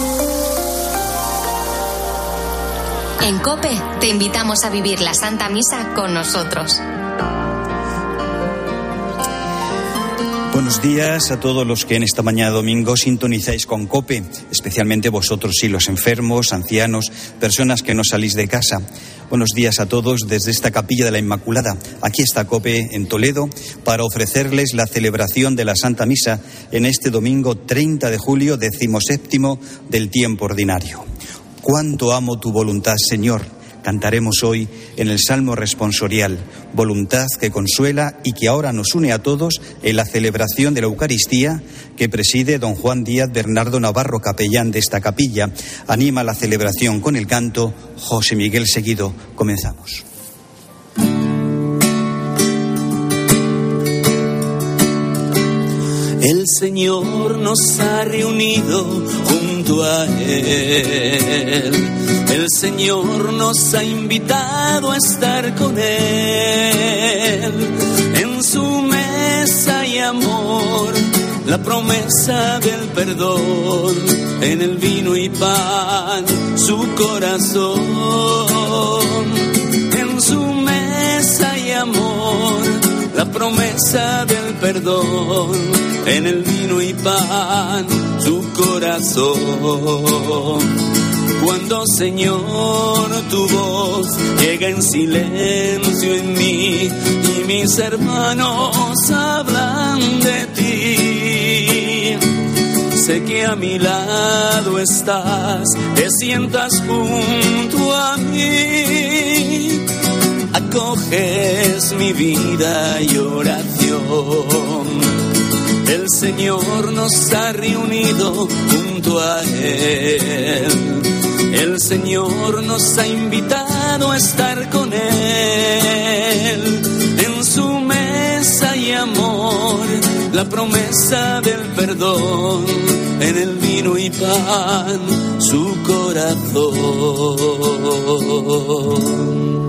En COPE te invitamos a vivir la Santa Misa con nosotros. Buenos días a todos los que en esta mañana domingo sintonizáis con COPE, especialmente vosotros y los enfermos, ancianos, personas que no salís de casa. Buenos días a todos desde esta Capilla de la Inmaculada. Aquí está COPE en Toledo para ofrecerles la celebración de la Santa Misa en este domingo 30 de julio, 17º del tiempo ordinario. Cuánto amo tu voluntad, Señor. Cantaremos hoy en el Salmo responsorial, voluntad que consuela y que ahora nos une a todos en la celebración de la Eucaristía que preside don Juan Díaz Bernardo Navarro, capellán de esta capilla. Anima la celebración con el canto José Miguel Seguido. Comenzamos. El Señor nos ha reunido junto a Él. El Señor nos ha invitado a estar con Él. En su mesa y amor, la promesa del perdón. En el vino y pan, su corazón. En su mesa y amor, la promesa del perdón, en el vino y pan, su corazón. Cuando, Señor, tu voz llega en silencio en mí y mis hermanos hablan de ti, sé que a mi lado estás, te sientas junto a mí. Acoges mi vida y oración. El Señor nos ha reunido junto a Él. El Señor nos ha invitado a estar con Él. En su mesa y amor, la promesa del perdón. En el vino y pan, su corazón.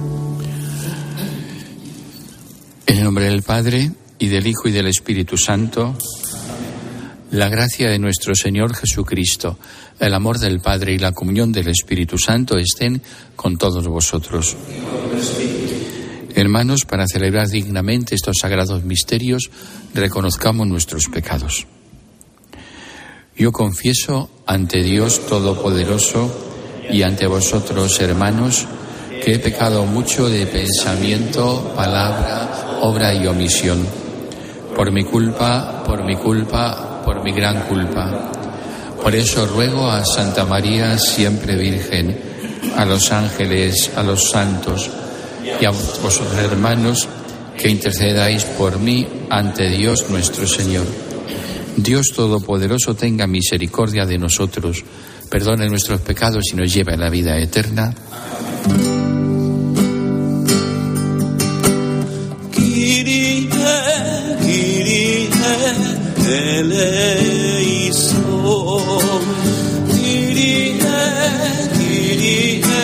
En el nombre del Padre, y del Hijo, y del Espíritu Santo, la gracia de nuestro Señor Jesucristo, el amor del Padre y la comunión del Espíritu Santo estén con todos vosotros. Hermanos, para celebrar dignamente estos sagrados misterios, reconozcamos nuestros pecados. Yo confieso ante Dios Todopoderoso y ante vosotros, hermanos, que he pecado mucho de pensamiento, palabra, obra y omisión. Por mi culpa, por mi gran culpa. Por eso ruego a Santa María, siempre Virgen, a los ángeles, a los santos y a vosotros, hermanos, que intercedáis por mí ante Dios nuestro Señor. Dios Todopoderoso tenga misericordia de nosotros, perdone nuestros pecados y nos lleve a la vida eterna. Eleison, Kyrie, Kyrie,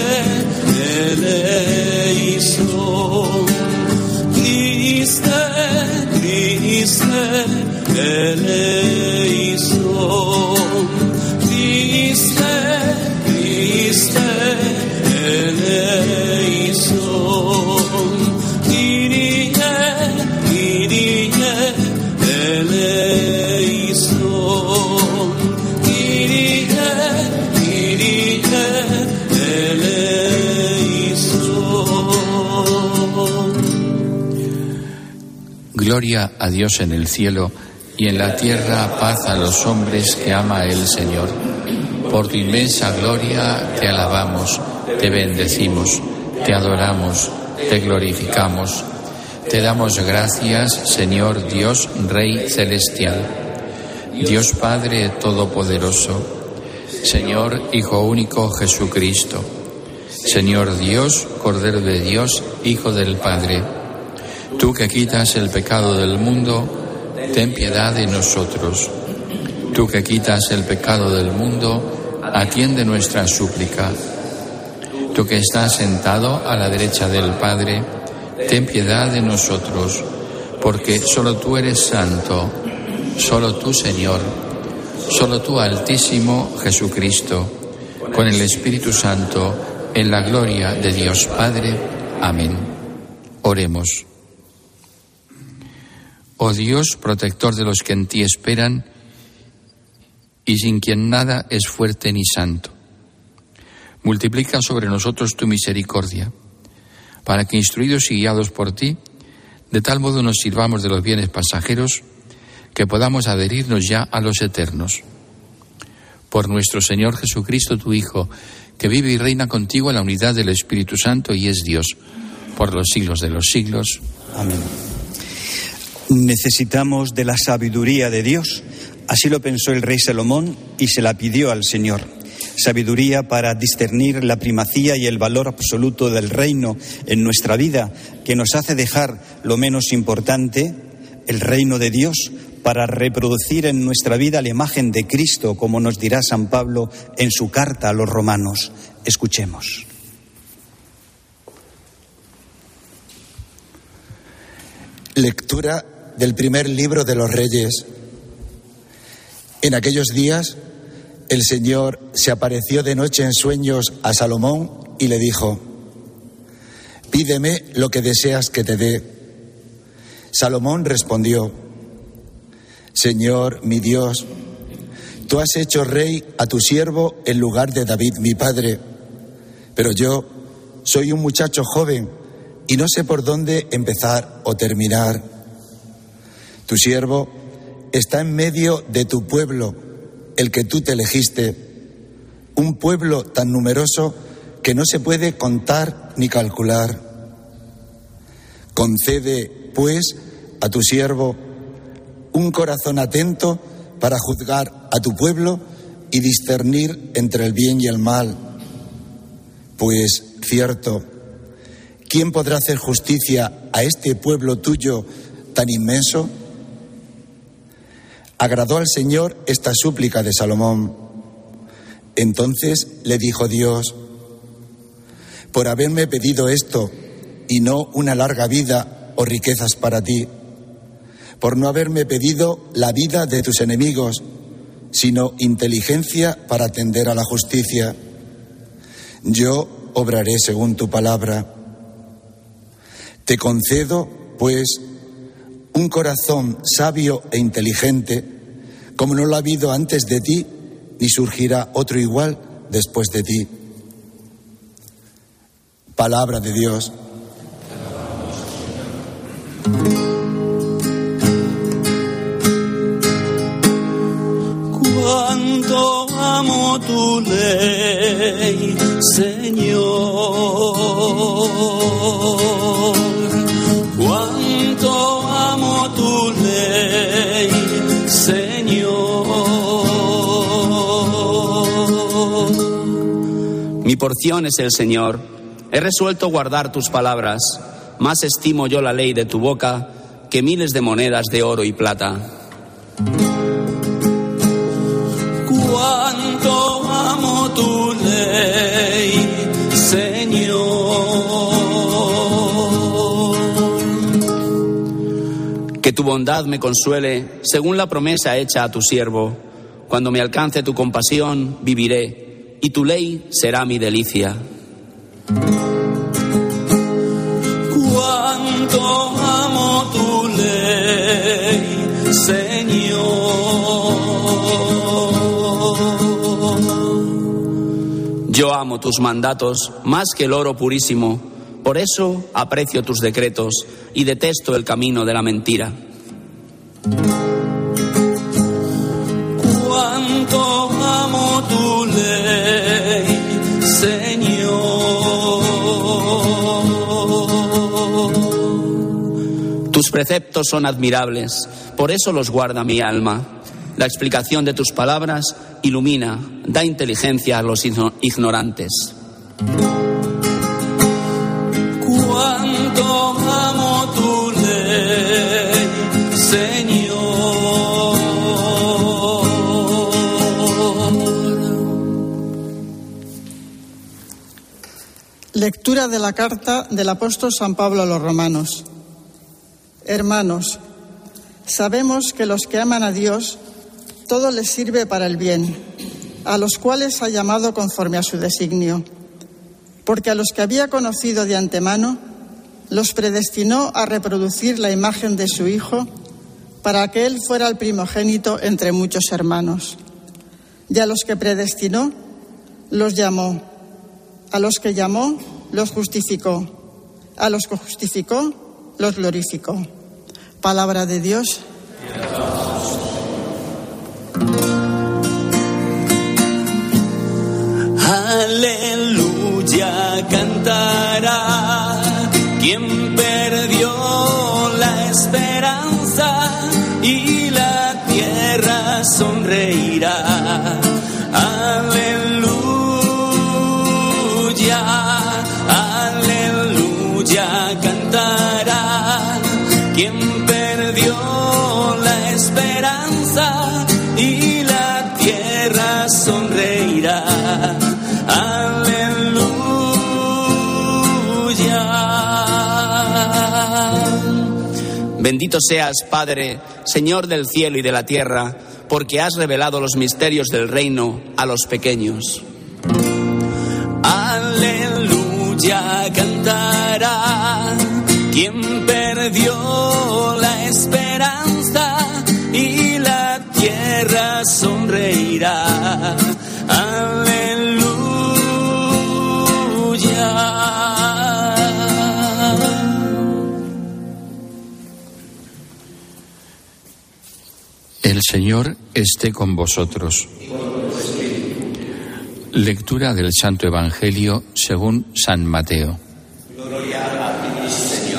eleison, Christe, Christe, eleison, Christe, Christe, eleison, Kyrie, Kyrie, eleison, Kyrie, Kyrie, eleison. Gloria a Dios en el cielo y en la tierra paz a los hombres que ama el Señor. Por tu inmensa gloria te alabamos, te bendecimos, te adoramos, te glorificamos. Te damos gracias, Señor Dios, Rey celestial, Dios Padre Todopoderoso, Señor Hijo único Jesucristo, Señor Dios, Cordero de Dios, Hijo del Padre. Tú que quitas el pecado del mundo, ten piedad de nosotros. Tú que quitas el pecado del mundo, atiende nuestra súplica. Tú que estás sentado a la derecha del Padre, ten piedad de nosotros, porque solo tú eres santo, solo tú, Señor, solo tú, Altísimo Jesucristo, con el Espíritu Santo, en la gloria de Dios Padre. Amén. Oremos. Oh Dios, protector de los que en ti esperan, y sin quien nada es fuerte ni santo, multiplica sobre nosotros tu misericordia, para que, instruidos y guiados por ti, de tal modo nos sirvamos de los bienes pasajeros que podamos adherirnos ya a los eternos. Por nuestro Señor Jesucristo, tu Hijo, que vive y reina contigo en la unidad del Espíritu Santo y es Dios, por los siglos de los siglos. Amén. Necesitamos de la sabiduría de Dios. Así lo pensó el rey Salomón y se la pidió al Señor. Sabiduría para discernir la primacía y el valor absoluto del reino en nuestra vida, que nos hace dejar lo menos importante, el reino de Dios, para reproducir en nuestra vida la imagen de Cristo, como nos dirá San Pablo en su carta a los romanos. Escuchemos. Lectura del primer libro de los Reyes. En aquellos días, el Señor se apareció de noche en sueños a Salomón y le dijo: «Pídeme lo que deseas que te dé». Salomón respondió: «Señor, mi Dios, tú has hecho rey a tu siervo en lugar de David, mi padre, pero yo soy un muchacho joven y no sé por dónde empezar o terminar. Tu siervo está en medio de tu pueblo, el que tú te elegiste, un pueblo tan numeroso que no se puede contar ni calcular. Concede, pues, a tu siervo un corazón atento para juzgar a tu pueblo y discernir entre el bien y el mal. Pues, cierto, ¿quién podrá hacer justicia a este pueblo tuyo tan inmenso?». Agradó al Señor esta súplica de Salomón. Entonces le dijo Dios: «Por haberme pedido esto y no una larga vida o riquezas para ti, por no haberme pedido la vida de tus enemigos, sino inteligencia para atender a la justicia, yo obraré según tu palabra. Te concedo, pues, un corazón sabio e inteligente, como no lo ha habido antes de ti, ni surgirá otro igual después de ti». Palabra de Dios. Cuánto amo tu ley, Señor. Cuánto amo tu ley, Señor. Mi porción es el Señor. He resuelto guardar tus palabras. Más estimo yo la ley de tu boca que miles de monedas de oro y plata. Cuánto amo tu ley, Señor. Que tu bondad me consuele según la promesa hecha a tu siervo. Cuando me alcance tu compasión, viviré, y tu ley será mi delicia. Cuánto amo tu ley, Señor. Yo amo tus mandatos más que el oro purísimo, por eso aprecio tus decretos y detesto el camino de la mentira. Cuánto amo tu ley, Señor. Tus preceptos son admirables, por eso los guarda mi alma. La explicación de tus palabras ilumina, da inteligencia a los ignorantes. Cuánto amo tu ley, Señor. Lectura de la carta del apóstol San Pablo a los romanos. Hermanos, sabemos que los que aman a Dios, todo les sirve para el bien, a los cuales ha llamado conforme a su designio. Porque a los que había conocido de antemano, los predestinó a reproducir la imagen de su Hijo, para que Él fuera el primogénito entre muchos hermanos. Y a los que predestinó, los llamó. A los que llamó, los justificó. A los que justificó, los glorificó. Palabra de Dios. Aleluya, cantará quien perdió la esperanza y la tierra sonreirá. Aleluya, aleluya, cantará quien perdió la esperanza y la tierra sonreirá. Bendito seas, Padre, Señor del cielo y de la tierra, porque has revelado los misterios del reino a los pequeños. Aleluya, cantará quien perdió la esperanza y la tierra sonreirá. El Señor esté con vosotros. Lectura del Santo Evangelio según San Mateo. Gloria a ti, Señor.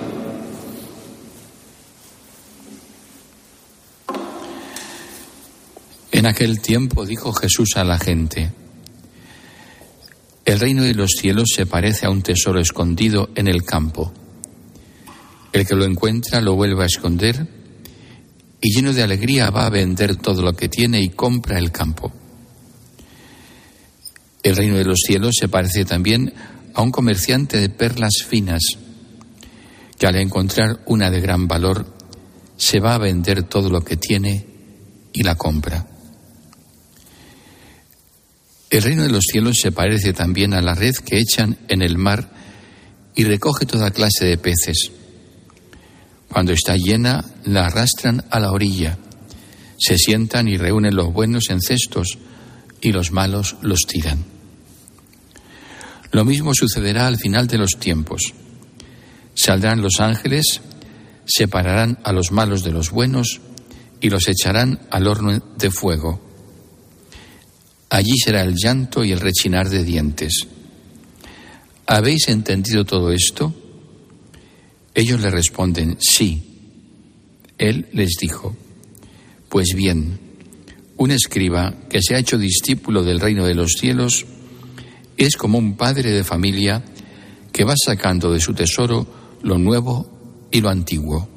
En aquel tiempo dijo Jesús a la gente: el reino de los cielos se parece a un tesoro escondido en el campo. El que lo encuentra lo vuelve a esconder y lleno de alegría va a vender todo lo que tiene y compra el campo. El reino de los cielos se parece también a un comerciante de perlas finas que al encontrar una de gran valor se va a vender todo lo que tiene y la compra. El reino de los cielos se parece también a la red que echan en el mar y recoge toda clase de peces. Cuando está llena, la arrastran a la orilla, se sientan y reúnen los buenos en cestos y los malos los tiran. Lo mismo sucederá al final de los tiempos. Saldrán los ángeles, separarán a los malos de los buenos y los echarán al horno de fuego. Allí será el llanto y el rechinar de dientes. ¿Habéis entendido todo esto? Ellos le responden: sí. Él les dijo: pues bien, un escriba que se ha hecho discípulo del reino de los cielos es como un padre de familia que va sacando de su tesoro lo nuevo y lo antiguo.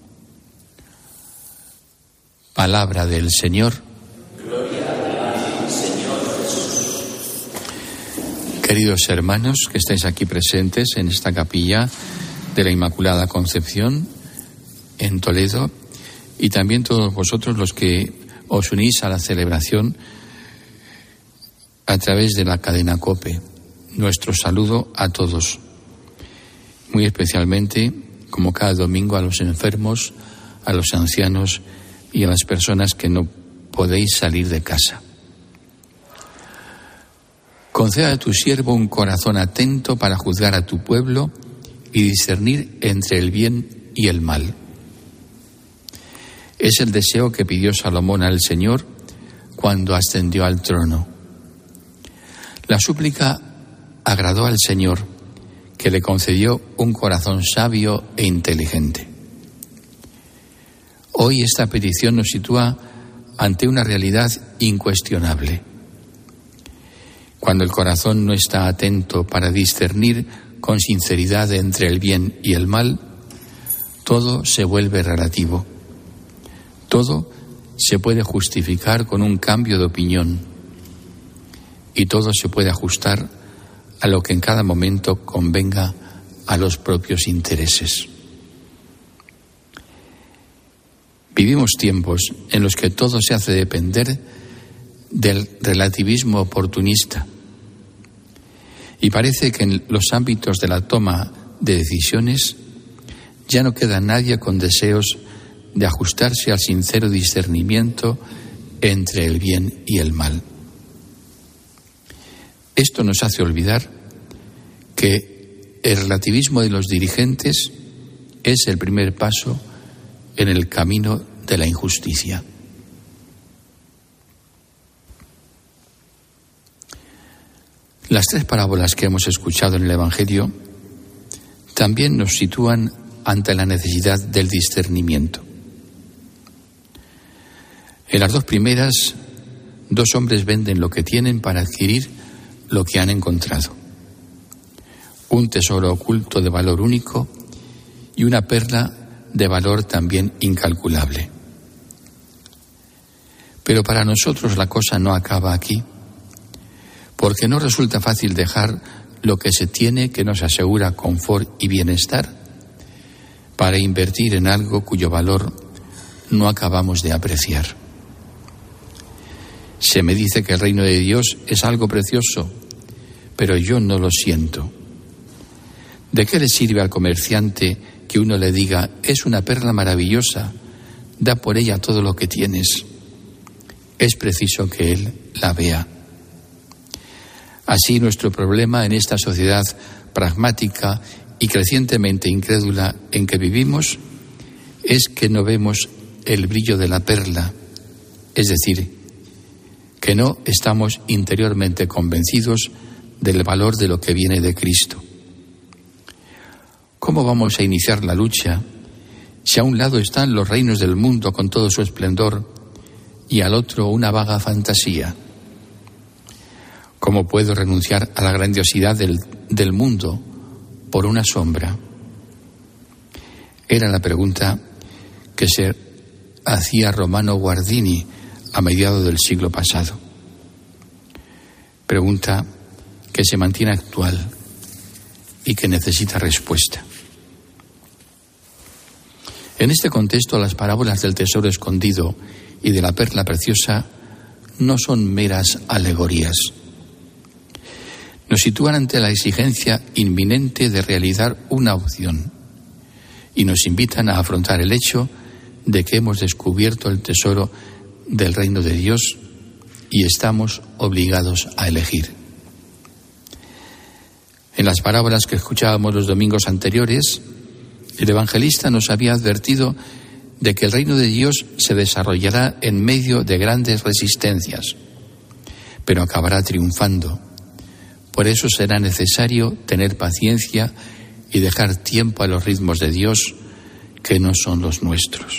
Palabra del Señor. Gloria a ti, Señor Jesús. Queridos hermanos que estáis aquí presentes en esta capilla de la Inmaculada Concepción en Toledo, y también todos vosotros los que os unís a la celebración a través de la cadena COPE. Nuestro saludo a todos, muy especialmente, como cada domingo, a los enfermos, a los ancianos y a las personas que no podéis salir de casa. Conceda a tu siervo un corazón atento para juzgar a tu pueblo y discernir entre el bien y el mal. Es el deseo que pidió Salomón al Señor cuando ascendió al trono. La súplica agradó al Señor, que le concedió un corazón sabio e inteligente. Hoy esta petición nos sitúa ante una realidad incuestionable. Cuando el corazón no está atento para discernir con sinceridad entre el bien y el mal, todo se vuelve relativo. Todo se puede justificar con un cambio de opinión y todo se puede ajustar a lo que en cada momento convenga a los propios intereses. Vivimos tiempos en los que todo se hace depender del relativismo oportunista. Y parece que en los ámbitos de la toma de decisiones ya no queda nadie con deseos de ajustarse al sincero discernimiento entre el bien y el mal. Esto nos hace olvidar que el relativismo de los dirigentes es el primer paso en el camino de la injusticia. Las tres parábolas que hemos escuchado en el Evangelio también nos sitúan ante la necesidad del discernimiento. En las dos primeras, dos hombres venden lo que tienen para adquirir lo que han encontrado. Un tesoro oculto de valor único y una perla de valor también incalculable. Pero para nosotros la cosa no acaba aquí, porque no resulta fácil dejar lo que se tiene que nos asegura confort y bienestar para invertir en algo cuyo valor no acabamos de apreciar. Se me dice que el reino de Dios es algo precioso, pero yo no lo siento. ¿De qué le sirve al comerciante que uno le diga, es una perla maravillosa, da por ella todo lo que tienes? Es preciso que él la vea. Así nuestro problema en esta sociedad pragmática y crecientemente incrédula en que vivimos es que no vemos el brillo de la perla, es decir, que no estamos interiormente convencidos del valor de lo que viene de Cristo. ¿Cómo vamos a iniciar la lucha si a un lado están los reinos del mundo con todo su esplendor y al otro una vaga fantasía? ¿Cómo puedo renunciar a la grandiosidad del mundo por una sombra? Era la pregunta que se hacía Romano Guardini a mediados del siglo pasado. Pregunta que se mantiene actual y que necesita respuesta. En este contexto, las parábolas del tesoro escondido y de la perla preciosa no son meras alegorías. Nos sitúan ante la exigencia inminente de realizar una opción y nos invitan a afrontar el hecho de que hemos descubierto el tesoro del reino de Dios y estamos obligados a elegir. En las parábolas que escuchábamos los domingos anteriores, el evangelista nos había advertido de que el reino de Dios se desarrollará en medio de grandes resistencias, pero acabará triunfando. Por eso será necesario tener paciencia y dejar tiempo a los ritmos de Dios, que no son los nuestros.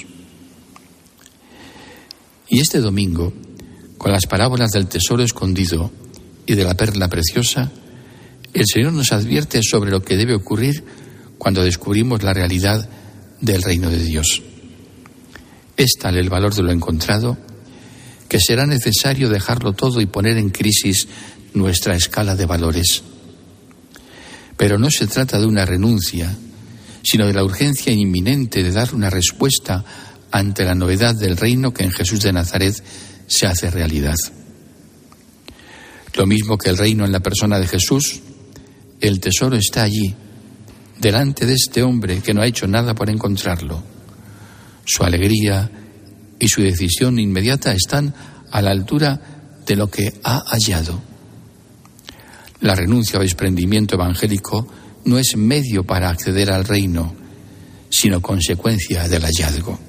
Y este domingo, con las parábolas del tesoro escondido y de la perla preciosa, el Señor nos advierte sobre lo que debe ocurrir cuando descubrimos la realidad del reino de Dios. Es tal el valor de lo encontrado que será necesario dejarlo todo y poner en crisis nuestra escala de valores. Pero no se trata de una renuncia, sino de la urgencia inminente de dar una respuesta ante la novedad del reino que en Jesús de Nazaret se hace realidad. Lo mismo que el reino en la persona de Jesús, el tesoro está allí, delante de este hombre que no ha hecho nada por encontrarlo. Su alegría y su decisión inmediata están a la altura de lo que ha hallado. La renuncia o desprendimiento evangélico no es medio para acceder al reino, sino consecuencia del hallazgo.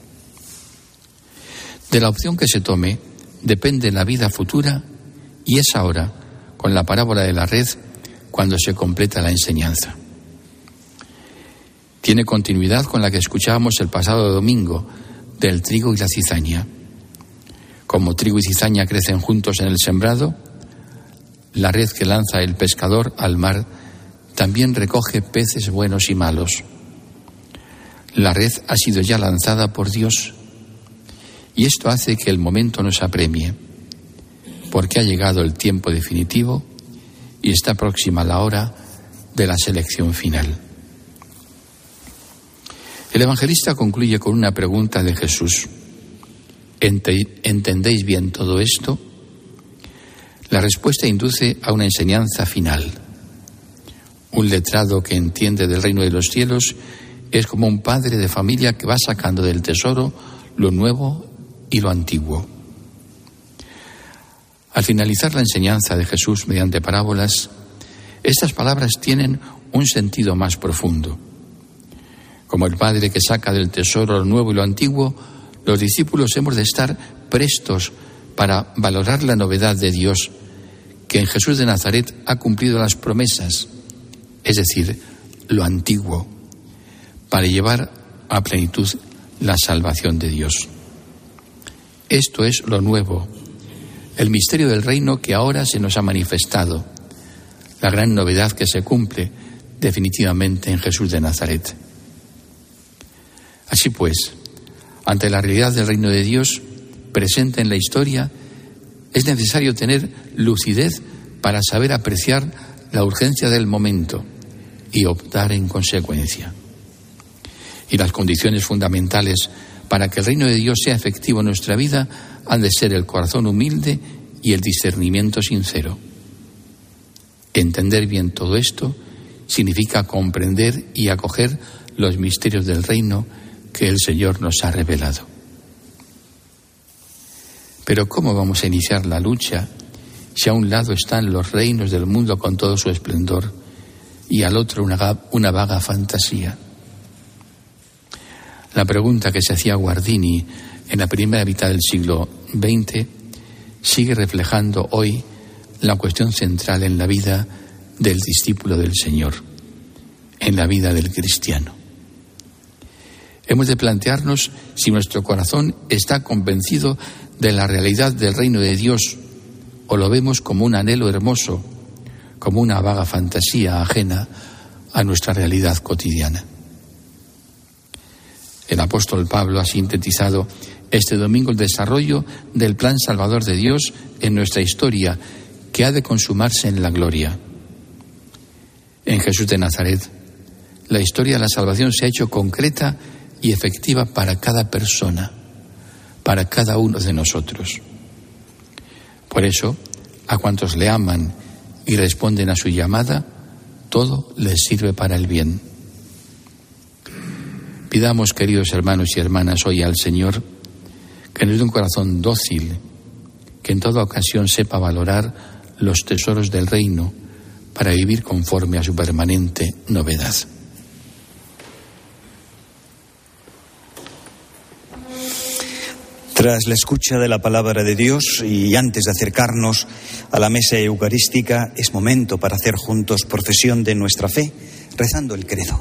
De la opción que se tome depende la vida futura, y es ahora, con la parábola de la red, cuando se completa la enseñanza. Tiene continuidad con la que escuchábamos el pasado domingo del trigo y la cizaña. Como trigo y cizaña crecen juntos en el sembrado, la red que lanza el pescador al mar también recoge peces buenos y malos. La red ha sido ya lanzada por Dios, y esto hace que el momento nos apremie, porque ha llegado el tiempo definitivo y está próxima la hora de la selección final. El evangelista concluye con una pregunta de Jesús. ¿Entendéis bien todo esto? La respuesta induce a una enseñanza final. Un letrado que entiende del reino de los cielos es como un padre de familia que va sacando del tesoro lo nuevo y lo antiguo. Al finalizar la enseñanza de Jesús mediante parábolas, estas palabras tienen un sentido más profundo. Como el padre que saca del tesoro lo nuevo y lo antiguo, los discípulos hemos de estar prestos para valorar la novedad de Dios, que en Jesús de Nazaret ha cumplido las promesas, es decir, lo antiguo, para llevar a plenitud la salvación de Dios. Esto es lo nuevo, el misterio del reino que ahora se nos ha manifestado, la gran novedad que se cumple definitivamente en Jesús de Nazaret. Así pues, ante la realidad del reino de Dios presente en la historia, es necesario tener lucidez para saber apreciar la urgencia del momento y optar en consecuencia. Y las condiciones fundamentales para que el reino de Dios sea efectivo en nuestra vida han de ser el corazón humilde y el discernimiento sincero. Entender bien todo esto significa comprender y acoger los misterios del reino que el Señor nos ha revelado. Pero ¿cómo vamos a iniciar la lucha si a un lado están los reinos del mundo con todo su esplendor y al otro una vaga fantasía? La pregunta que se hacía Guardini en la primera mitad del siglo XX sigue reflejando hoy la cuestión central en la vida del discípulo del Señor, en la vida del cristiano. Hemos de plantearnos si nuestro corazón está convencido de la realidad del reino de Dios o lo vemos como un anhelo hermoso, como una vaga fantasía ajena a nuestra realidad cotidiana. El apóstol Pablo ha sintetizado este domingo el desarrollo del plan salvador de Dios en nuestra historia, que ha de consumarse en la gloria. En Jesús de Nazaret, la historia de la salvación se ha hecho concreta y efectiva para cada persona, para cada uno de nosotros. Por eso, a cuantos le aman y responden a su llamada, todo les sirve para el bien. Pidamos, queridos hermanos y hermanas, hoy al Señor que nos dé un corazón dócil, que en toda ocasión sepa valorar los tesoros del reino para vivir conforme a su permanente novedad. Tras la escucha de la palabra de Dios y antes de acercarnos a la mesa eucarística, es momento para hacer juntos profesión de nuestra fe, rezando el credo.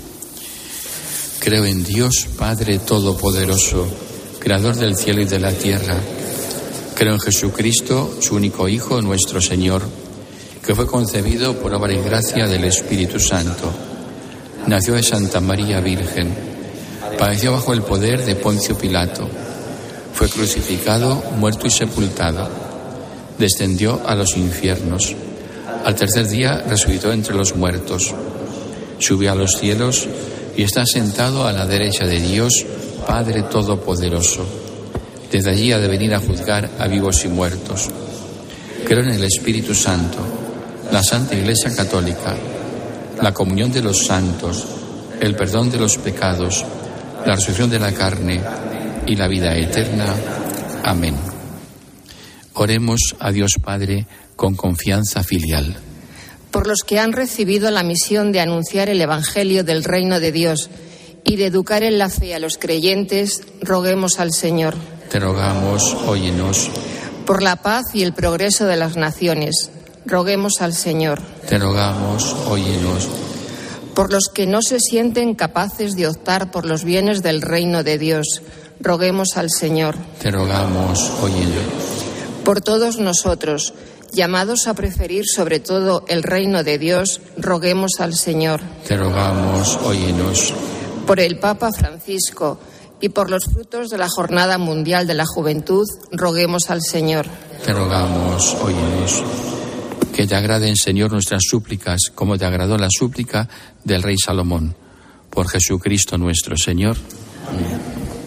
Creo en Dios, Padre Todopoderoso, Creador del cielo y de la tierra. Creo en Jesucristo, su único Hijo, nuestro Señor, que fue concebido por obra y gracia del Espíritu Santo. Nació de Santa María Virgen, padeció bajo el poder de Poncio Pilato, fue crucificado, muerto y sepultado, descendió a los infiernos, al tercer día resucitó entre los muertos, subió a los cielos y está sentado a la derecha de Dios, Padre Todopoderoso. Desde allí ha de venir a juzgar a vivos y muertos. Creo en el Espíritu Santo, la Santa Iglesia Católica, la comunión de los santos, el perdón de los pecados, la resurrección de la carne y la vida eterna. Amén. Oremos a Dios Padre con confianza filial. Por los que han recibido la misión de anunciar el Evangelio del Reino de Dios y de educar en la fe a los creyentes, roguemos al Señor. Te rogamos, óyenos. Por la paz y el progreso de las naciones, roguemos al Señor. Te rogamos, óyenos. Por los que no se sienten capaces de optar por los bienes del Reino de Dios, roguemos al Señor. Te rogamos, óyenos. Por todos nosotros, llamados a preferir sobre todo el reino de Dios, roguemos al Señor. Te rogamos, óyenos. Por el Papa Francisco y por los frutos de la Jornada Mundial de la Juventud, roguemos al Señor. Te rogamos, óyenos. Que te agraden, Señor, nuestras súplicas, como te agradó la súplica del rey Salomón. Por Jesucristo nuestro Señor. Amén.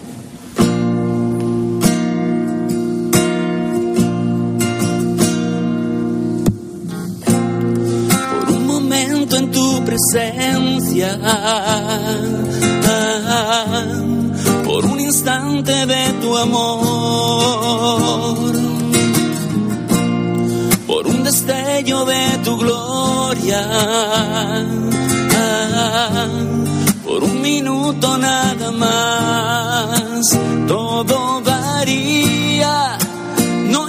Por un momento en tu presencia, por un instante de tu amor, por un destello de tu gloria, por un minuto nada más, todo daría, no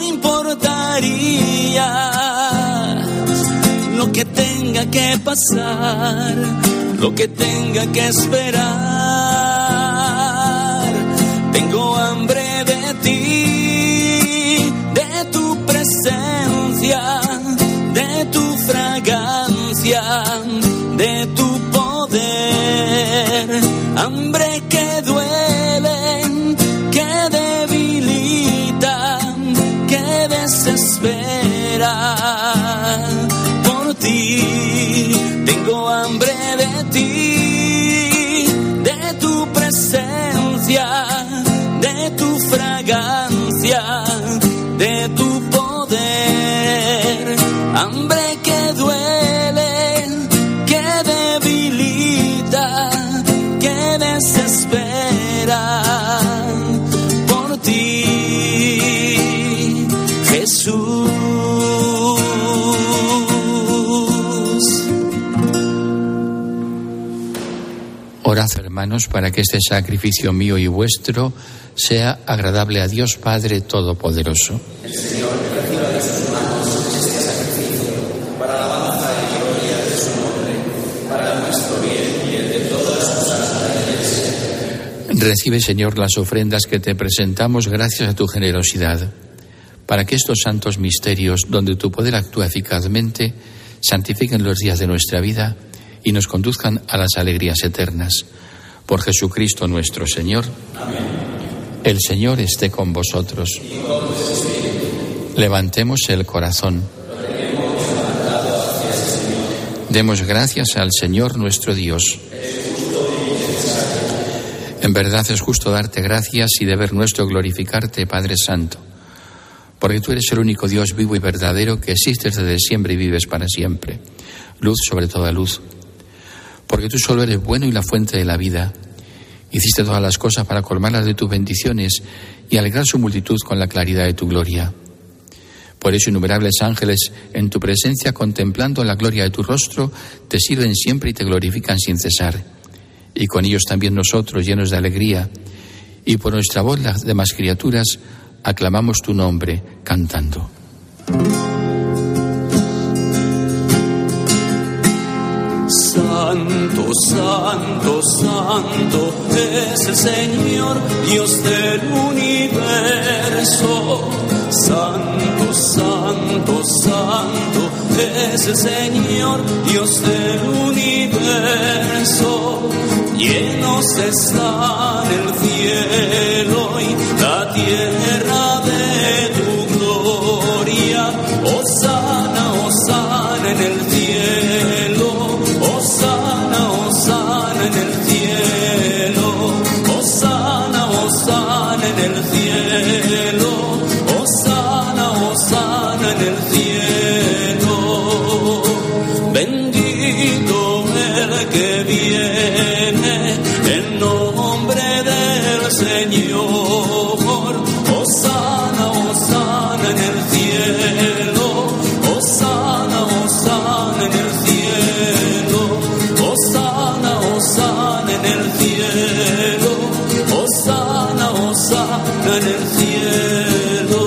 importaría lo que tenga que pasar, lo que tenga que esperar. Tengo hambre de ti, de tu presencia, de tu fragancia, de tu poder. Hambre que duele, que debilita, que desespera. Por ti tengo hambre de ti, de tu presencia, de tu fragancia, de tu poder. Hambre que duele, que debilita, que desespera. Por ti, Jesús. Orad, hermanos, para que este sacrificio mío y vuestro sea agradable a Dios Padre Todopoderoso. El Señor reciba de sus manos este sacrificio para la alabanza y gloria de su nombre, para nuestro bien y el de toda su santa Iglesia. Recibe, Señor, las ofrendas que te presentamos gracias a tu generosidad, para que estos santos misterios, donde tu poder actúa eficazmente, santifiquen los días de nuestra vida y nos conduzcan a las alegrías eternas. Por Jesucristo nuestro Señor. Amén. El Señor esté con vosotros. Y con tu espíritu. Levantemos el corazón. Lo tenemos levantado hacia el Señor. Demos gracias al Señor nuestro Dios. Es justo y necesario. En verdad es justo darte gracias y deber nuestro glorificarte, Padre Santo, porque tú eres el único Dios vivo y verdadero que existes desde siempre y vives para siempre. Luz sobre toda luz. Porque tú solo eres bueno y la fuente de la vida. Hiciste todas las cosas para colmarlas de tus bendiciones y alegrar su multitud con la claridad de tu gloria. Por eso innumerables ángeles en tu presencia, contemplando la gloria de tu rostro, te sirven siempre y te glorifican sin cesar. Y con ellos también nosotros, llenos de alegría, y por nuestra voz las demás criaturas, aclamamos tu nombre cantando. Santo, santo, santo es el Señor, Dios del universo. Santo, santo, santo es el Señor, Dios del universo. Llenos están el cielo y la tierra de tu gloria. Hosana, hosana en el cielo. Hosana, hosana en el cielo. Hosana, hosana en el cielo. Hosana, hosana en el cielo. Bendito el que viene en nombre del Señor. Hosana, hosana en el cielo. Hosana, hosana en el cielo. Hosana, hosana en el cielo. Hosana, hosana en el cielo.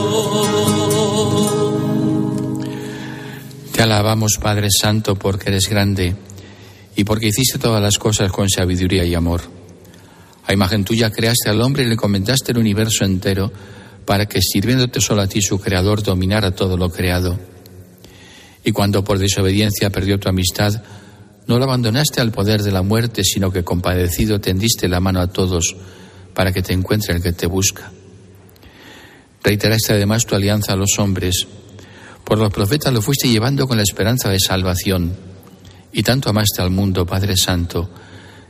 Te alabamos, Padre Santo, porque eres grande y porque hiciste todas las cosas con sabiduría y amor. A imagen tuya creaste al hombre y le encomendaste el universo entero para que, sirviéndote solo a ti, su creador, dominara todo lo creado. Y cuando por desobediencia perdió tu amistad, no lo abandonaste al poder de la muerte, sino que compadecido tendiste la mano a todos para que te encuentre el que te busca. Reiteraste además tu alianza a los hombres. Por los profetas lo fuiste llevando con la esperanza de salvación. Y tanto amaste al mundo, Padre Santo,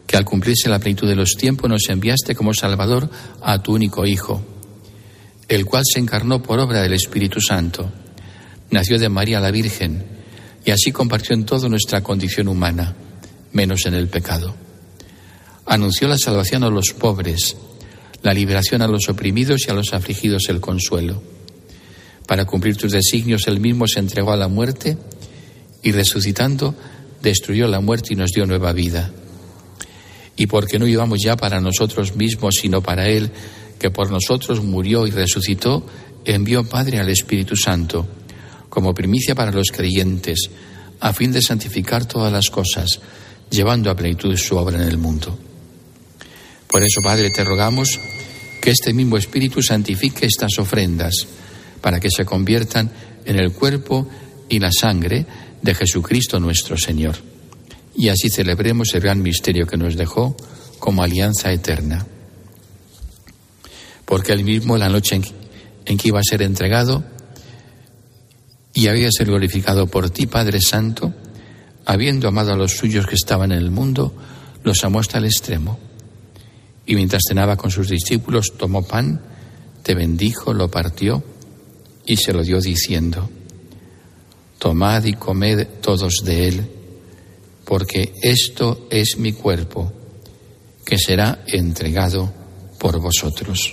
que al cumplirse la plenitud de los tiempos nos enviaste como Salvador a tu único Hijo, el cual se encarnó por obra del Espíritu Santo, nació de María la Virgen y así compartió en todo nuestra condición humana, menos en el pecado. Anunció la salvación a los pobres, la liberación a los oprimidos y a los afligidos el consuelo. Para cumplir tus designios, él mismo se entregó a la muerte y resucitando, destruyó la muerte y nos dio nueva vida. Y porque no vivamos ya para nosotros mismos, sino para él, que por nosotros murió y resucitó, envió Padre al Espíritu Santo, como primicia para los creyentes, a fin de santificar todas las cosas, llevando a plenitud su obra en el mundo. Por eso, Padre, te rogamos que este mismo Espíritu santifique estas ofrendas, para que se conviertan en el cuerpo y la sangre de Jesucristo nuestro Señor. Y así celebremos el gran misterio que nos dejó como alianza eterna. Porque él mismo, la noche en que iba a ser entregado y había sido glorificado por ti, Padre Santo, habiendo amado a los suyos que estaban en el mundo, los amó hasta el extremo. Y mientras cenaba con sus discípulos, tomó pan, te bendijo, lo partió y se lo dio diciendo: tomad y comed todos de él, porque esto es mi cuerpo, que será entregado por vosotros.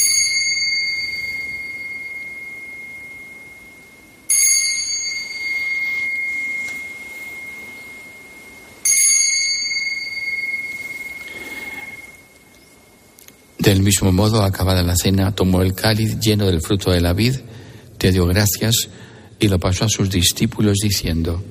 Del mismo modo, acabada la cena, tomó el cáliz lleno del fruto de la vid, te dio gracias y lo pasó a sus discípulos diciendo: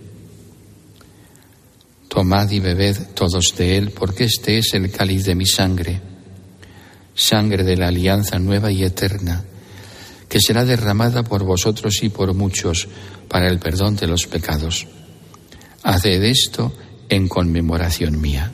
tomad y bebed todos de él, porque este es el cáliz de mi sangre, sangre de la alianza nueva y eterna, que será derramada por vosotros y por muchos para el perdón de los pecados. Haced esto en conmemoración mía.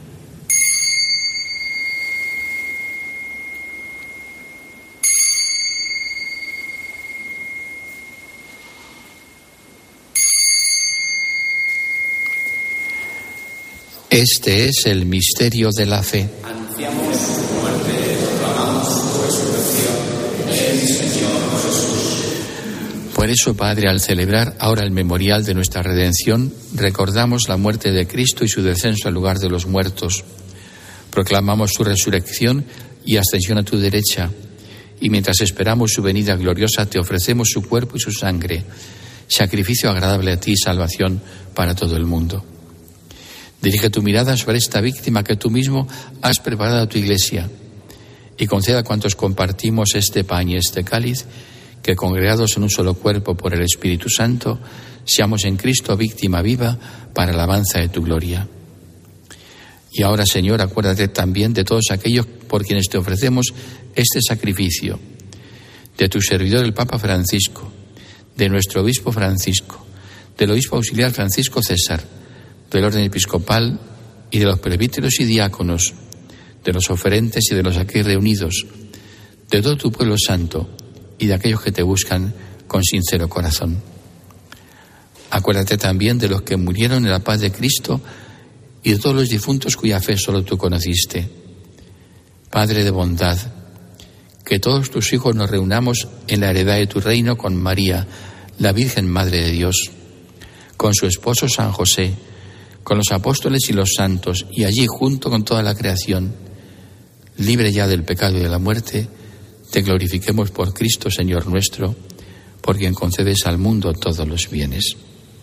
Este es el misterio de la fe. Anunciamos su muerte, proclamamos su resurrección. Ven, Señor Jesús. Por eso, Padre, al celebrar ahora el memorial de nuestra redención, recordamos la muerte de Cristo y su descenso al lugar de los muertos. Proclamamos su resurrección y ascensión a tu derecha. Y mientras esperamos su venida gloriosa, te ofrecemos su cuerpo y su sangre, sacrificio agradable a ti y salvación para todo el mundo. Dirige tu mirada sobre esta víctima que tú mismo has preparado a tu Iglesia y conceda a cuantos compartimos este pan y este cáliz que, congregados en un solo cuerpo por el Espíritu Santo, seamos en Cristo víctima viva para la alabanza de tu gloria. Y ahora, Señor, acuérdate también de todos aquellos por quienes te ofrecemos este sacrificio, de tu servidor el Papa Francisco, de nuestro obispo Francisco, del obispo auxiliar Francisco César, del orden episcopal y de los presbíteros y diáconos, de los oferentes y de los aquí reunidos, de todo tu pueblo santo y de aquellos que te buscan con sincero corazón. Acuérdate también de los que murieron en la paz de Cristo y de todos los difuntos cuya fe solo tú conociste. Padre de bondad, que todos tus hijos nos reunamos en la heredad de tu reino con María, la Virgen Madre de Dios, con su esposo San José, con los apóstoles y los santos, y allí, junto con toda la creación, libre ya del pecado y de la muerte, te glorifiquemos por Cristo, Señor nuestro, por quien concedes al mundo todos los bienes.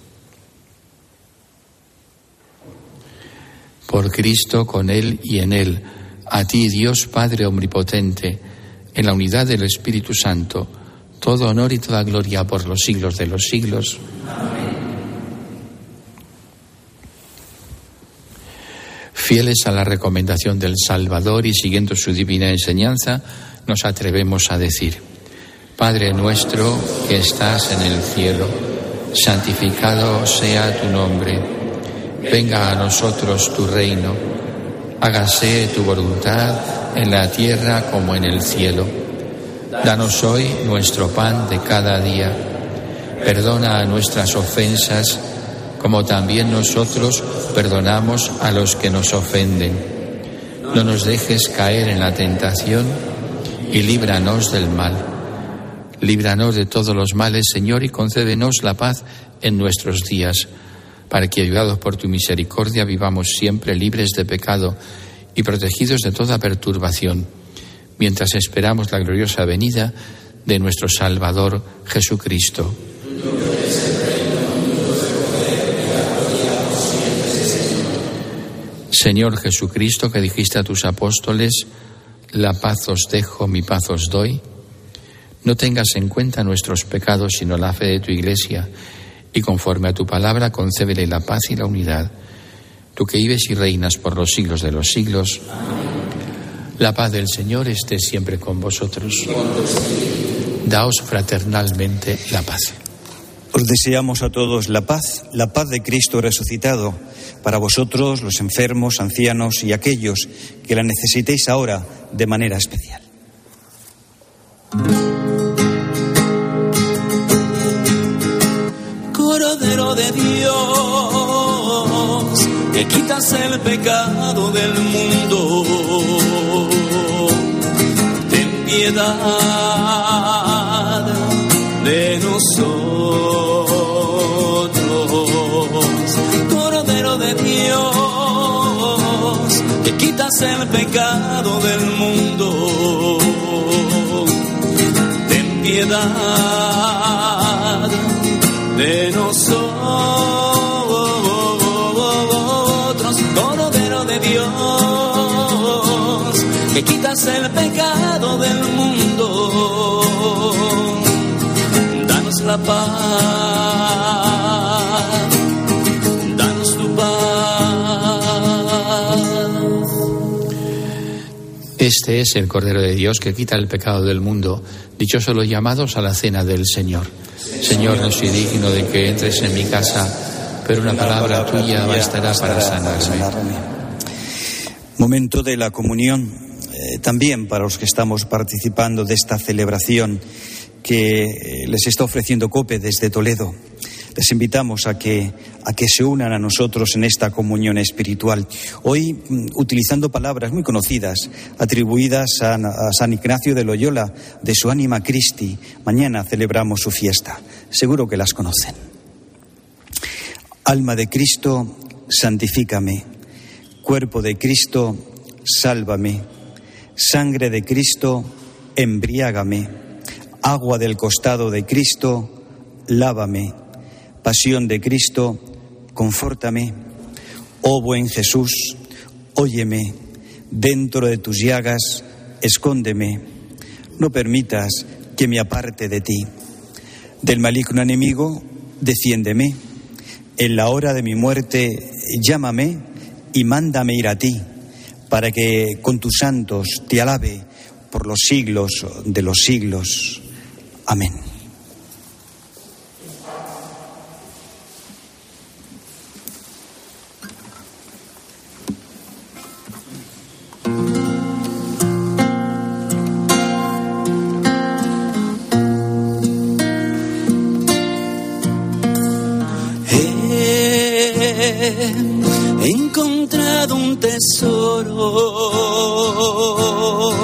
Por Cristo, con Él y en Él, a ti, Dios Padre omnipotente, en la unidad del Espíritu Santo, todo honor y toda gloria por los siglos de los siglos. Amén. Fieles a la recomendación del Salvador y siguiendo su divina enseñanza, nos atrevemos a decir: Padre nuestro que estás en el cielo, santificado sea tu nombre. Venga a nosotros tu reino. Hágase tu voluntad en la tierra como en el cielo. Danos hoy nuestro pan de cada día. Perdona nuestras ofensas, como también nosotros perdonamos a los que nos ofenden. No nos dejes caer en la tentación y líbranos del mal. Líbranos de todos los males, Señor, y concédenos la paz en nuestros días, para que, ayudados por tu misericordia, vivamos siempre libres de pecado y protegidos de toda perturbación, mientras esperamos la gloriosa venida de nuestro Salvador Jesucristo. Señor Jesucristo, que dijiste a tus apóstoles: la paz os dejo, mi paz os doy, no tengas en cuenta nuestros pecados, sino la fe de tu Iglesia, y conforme a tu palabra concédele la paz y la unidad. Tú que vives y reinas por los siglos de los siglos. Amén. La paz del Señor esté siempre con vosotros. Daos fraternalmente la paz. Os deseamos a todos la paz de Cristo resucitado, para vosotros, los enfermos, ancianos y aquellos que la necesitéis ahora de manera especial. Cordero de Dios, que quitas el pecado del mundo, ten piedad de nosotros. Cordero de Dios, que quitas el pecado del mundo, ten piedad de nosotros. Cordero de Dios, que quitas el pecado del mundo, danos la paz, danos tu paz. Este es el Cordero de Dios que quita el pecado del mundo. Dichosos los llamados a la cena del Señor. Señor, no soy digno de que entres en mi casa, pero una palabra tuya bastará para sanarme. Momento de la comunión, también para los que estamos participando de esta celebración que les está ofreciendo COPE desde Toledo. Les invitamos a que se unan a nosotros en esta comunión espiritual. Hoy, utilizando palabras muy conocidas, atribuidas a San Ignacio de Loyola, de su Anima Christi. Mañana celebramos su fiesta. Seguro que las conocen. Alma de Cristo, santifícame. Cuerpo de Cristo, sálvame. Sangre de Cristo, embriágame. Agua del costado de Cristo, lávame. Pasión de Cristo, confórtame. Oh buen Jesús, óyeme. Dentro de tus llagas, escóndeme. No permitas que me aparte de ti. Del maligno enemigo, defiéndeme. En la hora de mi muerte, llámame y mándame ir a ti, para que con tus santos te alabe por los siglos de los siglos. Amén. He encontrado un tesoro,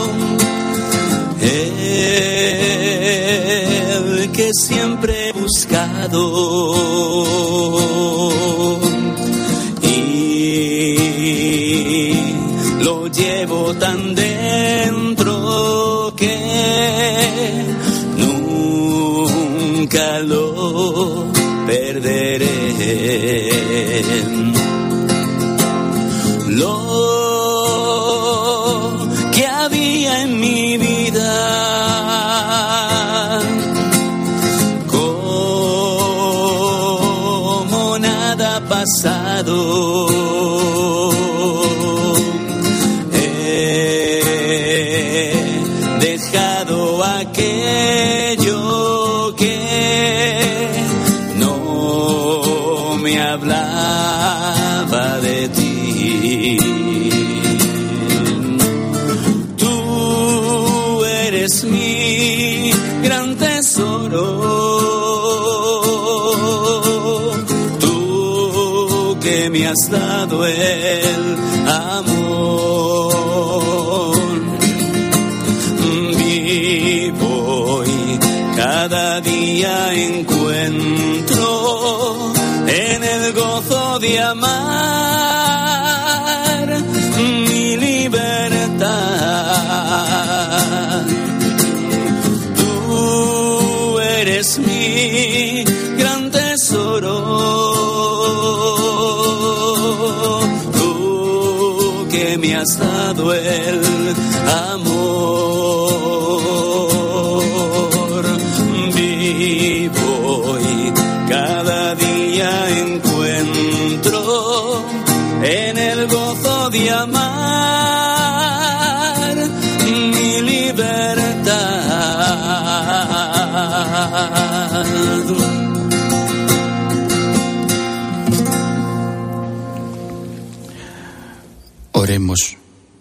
el que siempre he buscado, y lo llevo tan dentro que nunca lo perderé. Lo que había en mi vida, como nada pasado, he dejado aquello que no me hablaba de ti. Tú eres mi gran tesoro, tú que me has dado el amor. Vivo y cada día encuentro en el gozo de amar mi libertad. Tú eres mi gran tesoro, tú que me has dado el amor. Vivo y cada día encuentro en el gozo de amar mi libertad. Oremos.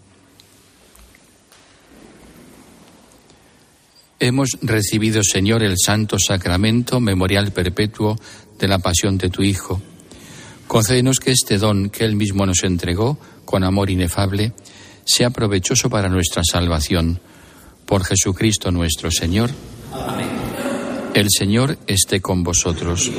Hemos recibido, Señor, el santo sacramento, memorial perpetuo de la pasión de tu Hijo. Concédenos que este don que Él mismo nos entregó, con amor inefable, sea provechoso para nuestra salvación. Por Jesucristo nuestro Señor. Amén. El Señor esté con vosotros.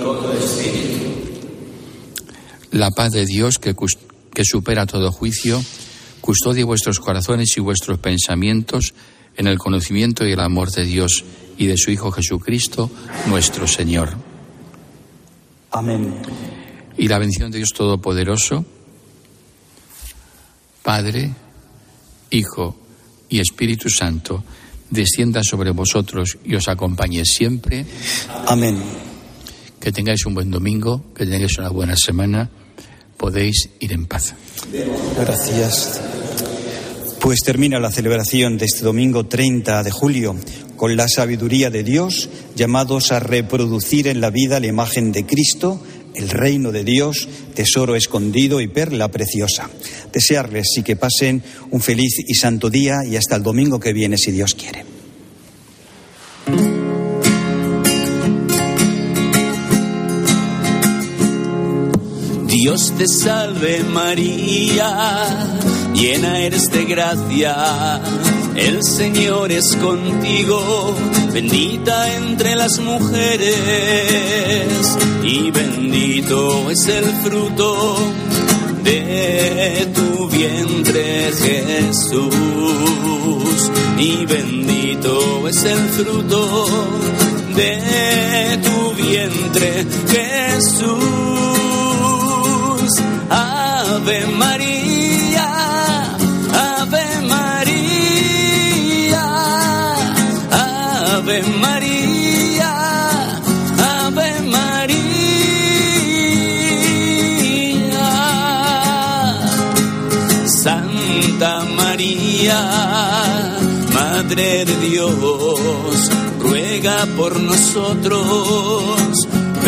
La paz de Dios, que supera todo juicio, custodie vuestros corazones y vuestros pensamientos en el conocimiento y el amor de Dios y de su Hijo Jesucristo, nuestro Señor. Amén. Y la bendición de Dios Todopoderoso, Padre, Hijo y Espíritu Santo, descienda sobre vosotros y os acompañe siempre. Amén. Que tengáis un buen domingo, que tengáis una buena semana. Podéis ir en paz. Gracias. Pues termina la celebración de este domingo 30 de julio con la sabiduría de Dios, llamados a reproducir en la vida la imagen de Cristo, el reino de Dios, tesoro escondido y perla preciosa. Desearles y que pasen un feliz y santo día y hasta el domingo que viene, si Dios quiere. Dios te salve María, llena eres de gracia, el Señor es contigo, bendita entre las mujeres, y bendito es el fruto de tu vientre, Jesús, y bendito es el fruto de tu vientre, Jesús. Ave María, Ave María, Ave María, Ave María. Santa María, Madre de Dios, ruega por nosotros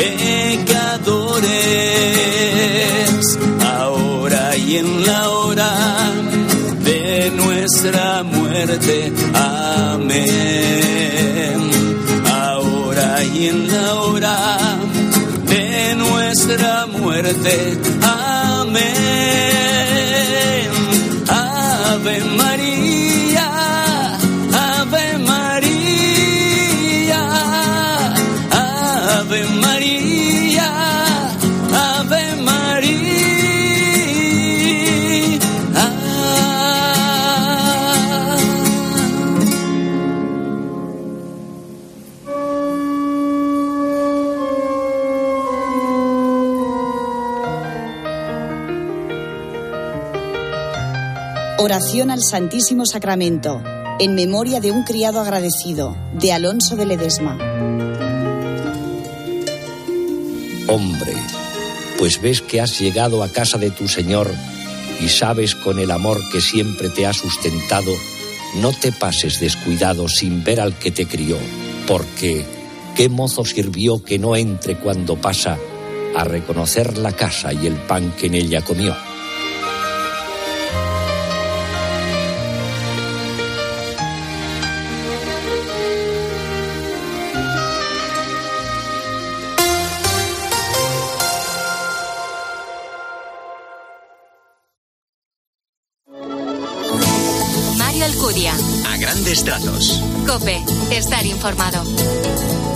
pecadores, ahora y en la hora de nuestra muerte. Amén. Ahora y en la hora de nuestra muerte. Amén. Ave María, Ave María, Ave María, Ave María. Oración al Santísimo Sacramento, en memoria de un criado agradecido, de Alonso de Ledesma. Hombre, pues ves que has llegado a casa de tu Señor y sabes con el amor que siempre te ha sustentado, no te pases descuidado sin ver al que te crió, porque ¿qué mozo sirvió que no entre cuando pasa a reconocer la casa y el pan que en ella comió? Alcudia. A grandes trazos. COPE. Estar informado.